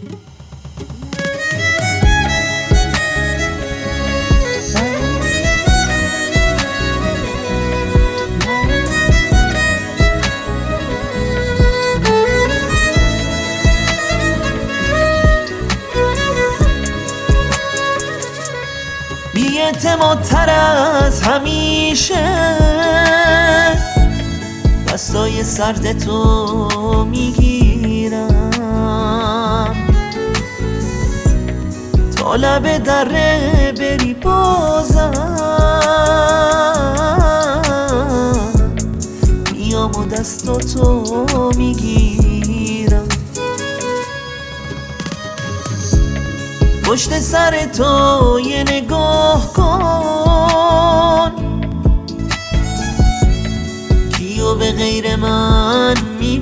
بی‌اعتمادتر از همیشه دستای سرد تو میگیرم، تا لب دره بری بازم میام و دستاتو میگیرم. پشت سر تو یه نگاه کن، کیو به غیر من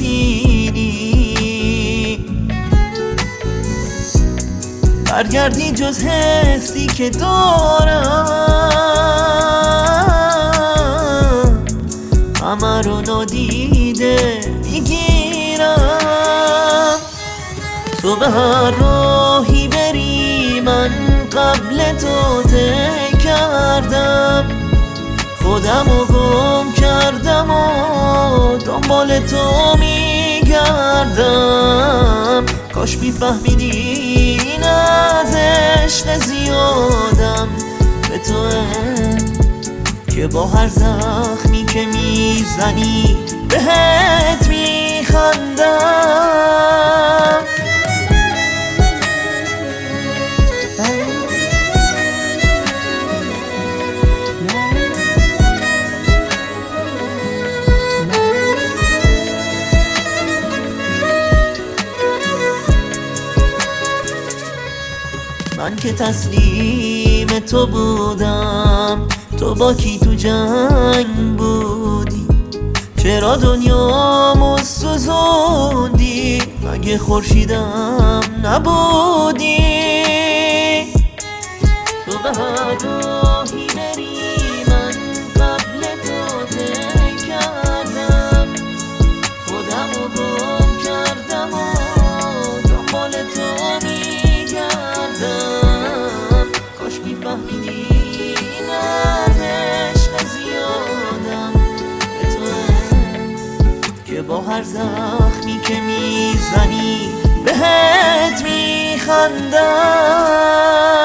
میبینی؟ برگردی جز حسی که دارم همه رو نادیده میگیرم. تو به هر راهی بری من قبل تو طی کردم، خودمو گم کردم و دنبال تو میگردم. کاش میفهمیدی این از عشق زیادم به توه، که با هر زخمی که میزنی بهت میخندم. من که تسلیم تو بودم، تو با کی تو جنگ بودی؟ چرا دنیامو سوزوندی؟ مگه خورشیدم نبودی؟ تو به هر راهی بری من قبل تو طی کردم، خودمو گم کردم و دنبال تو میگردم. کاش میفهمیدی این از عشق زیادم به توه، که با هر زخمی که میزنی بهت میخندم.